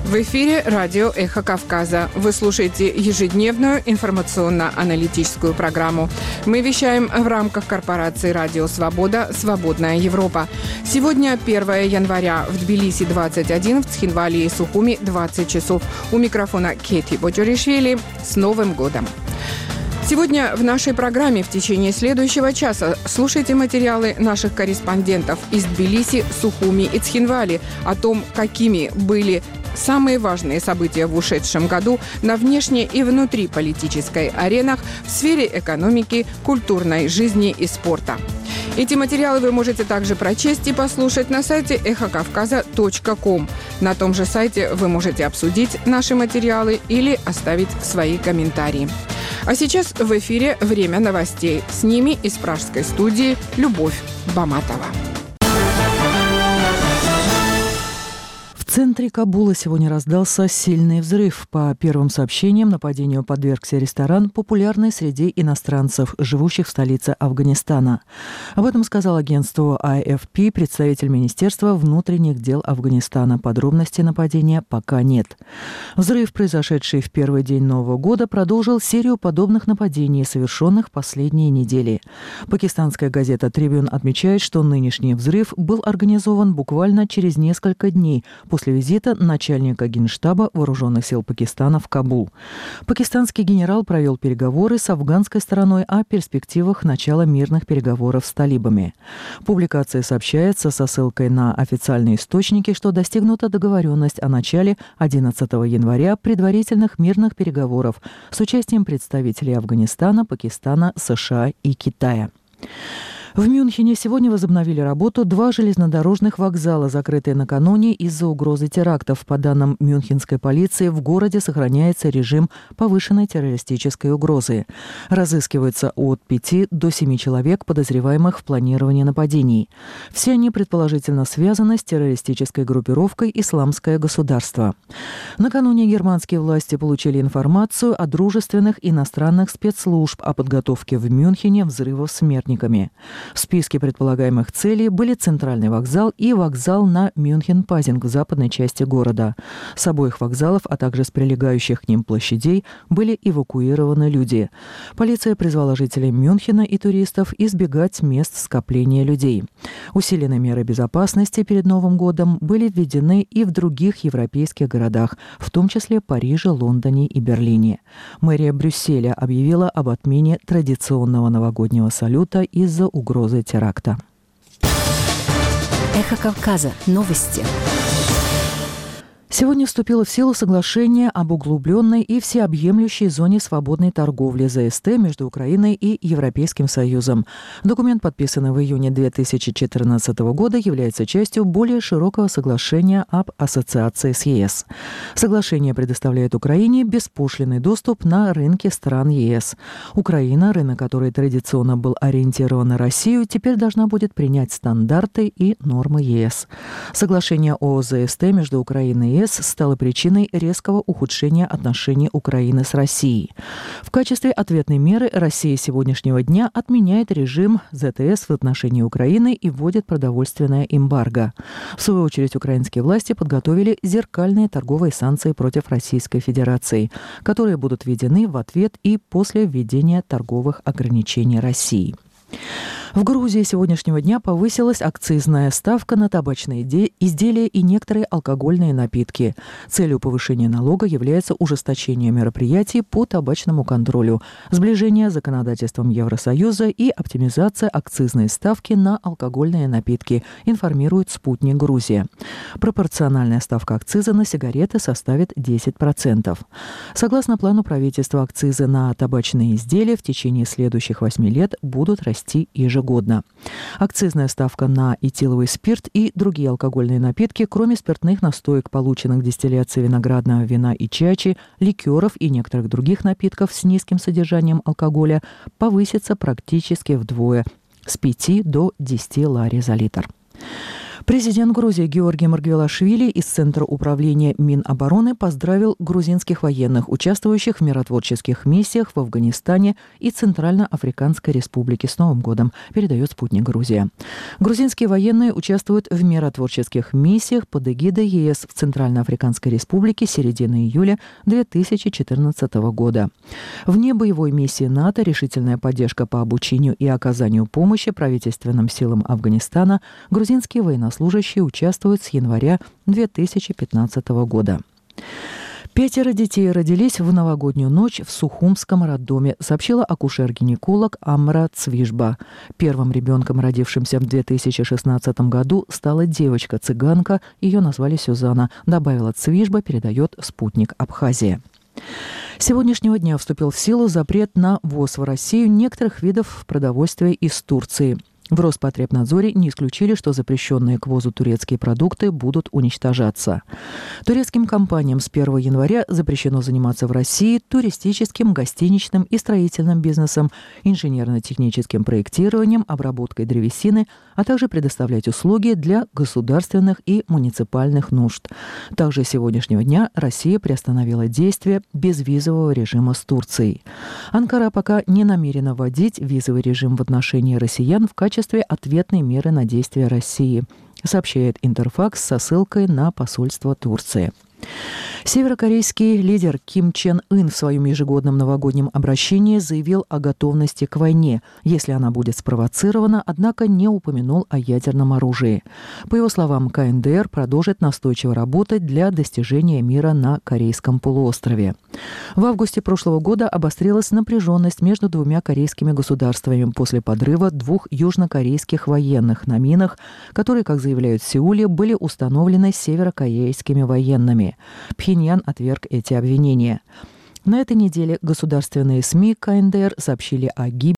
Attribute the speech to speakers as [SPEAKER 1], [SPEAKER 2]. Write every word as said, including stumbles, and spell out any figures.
[SPEAKER 1] В эфире радио «Эхо Кавказа». Вы слушаете ежедневную информационно-аналитическую программу. Мы вещаем в рамках корпорации «Радио Свобода. Свободная Европа». Сегодня первое января. В Тбилиси двадцать один, в Цхинвале и Сухуми двадцать часов. У микрофона Кети Боджоришвили. С Новым годом! Сегодня в нашей программе в течение следующего часа слушайте материалы наших корреспондентов из Тбилиси, Сухуми и Цхинвали о том, какими были самые важные события в ушедшем году на внешней и внутриполитической аренах в сфере экономики, культурной жизни и спорта. Эти материалы вы можете также прочесть и послушать на сайте эхо кавказа точка ком. На том же сайте вы можете обсудить наши материалы или оставить свои комментарии. А сейчас в эфире «Время новостей». С ними из пражской студии Любовь Баматова.
[SPEAKER 2] В центре Кабула сегодня раздался сильный взрыв. По первым сообщениям, нападению подвергся ресторан, популярный среди иностранцев, живущих в столице Афганистана. Об этом сказал агентству эй эф пи представитель Министерства внутренних дел Афганистана. Подробностей нападения пока нет. Взрыв, произошедший в первый день Нового года, продолжил серию подобных нападений, совершенных последние недели. Пакистанская газета «Трибюн» отмечает, что нынешний взрыв был организован буквально через несколько дней после визита начальника Генштаба Вооруженных сил Пакистана в Кабул. Пакистанский генерал провел переговоры с афганской стороной о перспективах начала мирных переговоров с талибами. Публикация сообщается со ссылкой на официальные источники, что достигнута договоренность о начале одиннадцатого января предварительных мирных переговоров с участием представителей Афганистана, Пакистана, США и Китая. В Мюнхене сегодня возобновили работу два железнодорожных вокзала, закрытые накануне из-за угрозы терактов. По данным мюнхенской полиции, в городе сохраняется режим повышенной террористической угрозы. Разыскивается от пяти до семи человек, подозреваемых в планировании нападений. Все они предположительно связаны с террористической группировкой «Исламское государство». Накануне германские власти получили информацию о дружественных иностранных спецслужб о подготовке в Мюнхене взрывов смертниками. В списке предполагаемых целей были центральный вокзал и вокзал на Мюнхен-Пазинг в западной части города. С обоих вокзалов, а также с прилегающих к ним площадей, были эвакуированы люди. Полиция призвала жителей Мюнхена и туристов избегать мест скопления людей. Усиленные меры безопасности перед Новым годом были введены и в других европейских городах, в том числе Париже, Лондоне и Берлине. Мэрия Брюсселя объявила об отмене традиционного новогоднего салюта из-за угрозы теракта.
[SPEAKER 3] Эхо Кавказа. Новости.
[SPEAKER 2] Сегодня вступило в силу соглашение об углубленной и всеобъемлющей зоне свободной торговли зэ эс тэ между Украиной и Европейским Союзом. Документ, подписанный в июне две тысячи четырнадцатого года, является частью более широкого соглашения об ассоциации с е эс. Соглашение предоставляет Украине беспошлинный доступ на рынки стран е эс. Украина, рынок который традиционно был ориентирован на Россию, теперь должна будет принять стандарты и нормы е эс. Соглашение о зэ эс тэ между Украиной и е эс стало причиной резкого ухудшения отношений Украины с Россией. В качестве ответной меры Россия с сегодняшнего дня отменяет режим зэ тэ эс в отношении Украины и вводит продовольственное эмбарго. В свою очередь, украинские власти подготовили зеркальные торговые санкции против Российской Федерации, которые будут введены в ответ и после введения торговых ограничений России. В Грузии с сегодняшнего дня повысилась акцизная ставка на табачные изделия и некоторые алкогольные напитки. Целью повышения налога является ужесточение мероприятий по табачному контролю, сближение с законодательством Евросоюза и оптимизация акцизной ставки на алкогольные напитки, информирует «Спутник Грузия». Пропорциональная ставка акциза на сигареты составит десять процентов. Согласно плану правительства, акцизы на табачные изделия в течение следующих восьми лет будут расти ежегодно. ежегодно. Акцизная ставка на этиловый спирт и другие алкогольные напитки, кроме спиртных настоек, полученных дистилляцией виноградного вина и чачи, ликеров и некоторых других напитков с низким содержанием алкоголя, повысится практически вдвое – с пяти до десяти лари за литр. Президент Грузии Георгий Маргвелашвили из Центра управления Минобороны поздравил грузинских военных, участвующих в миротворческих миссиях в Афганистане и Центральноафриканской Республике, с Новым годом, передает «Спутник Грузия». Грузинские военные участвуют в миротворческих миссиях под эгидой ЕС в Центральноафриканской Республике с середины июля две тысячи четырнадцатого года. Вне боевой миссии НАТО решительная поддержка по обучению и оказанию помощи правительственным силам Афганистана грузинские военнослужащие Служащие участвуют с января две тысячи пятнадцатого года. Пятеро детей родились в новогоднюю ночь в Сухумском роддоме, сообщила акушер-гинеколог Амра Цвижба. Первым ребенком, родившимся в две тысячи шестнадцатом году, стала девочка-цыганка. Ее назвали Сюзанна, добавила Цвижба, передает «Спутник Абхазия». С сегодняшнего дня вступил в силу запрет на ввоз в Россию некоторых видов продовольствия из Турции. В Роспотребнадзоре не исключили, что запрещенные к ввозу турецкие продукты будут уничтожаться. Турецким компаниям с первого января запрещено заниматься в России туристическим, гостиничным и строительным бизнесом, инженерно-техническим проектированием, обработкой древесины, а также предоставлять услуги для государственных и муниципальных нужд. Также с сегодняшнего дня Россия приостановила действие безвизового режима с Турцией. Анкара пока не намерена вводить визовый режим в отношении россиян в качестве В качестве ответной меры на действия России, сообщает Интерфакс со ссылкой на посольство Турции. Северокорейский лидер Ким Чен Ын в своем ежегодном новогоднем обращении заявил о готовности к войне, если она будет спровоцирована, однако не упомянул о ядерном оружии. По его словам, ка эн дэ эр продолжит настойчиво работать для достижения мира на Корейском полуострове. В августе прошлого года обострилась напряженность между двумя корейскими государствами после подрыва двух южнокорейских военных на минах, которые, как заявляют в Сеуле, были установлены северокорейскими военными. Пхеньян отверг эти обвинения. На этой неделе государственные СМИ ка эн дэ эр сообщили о гибели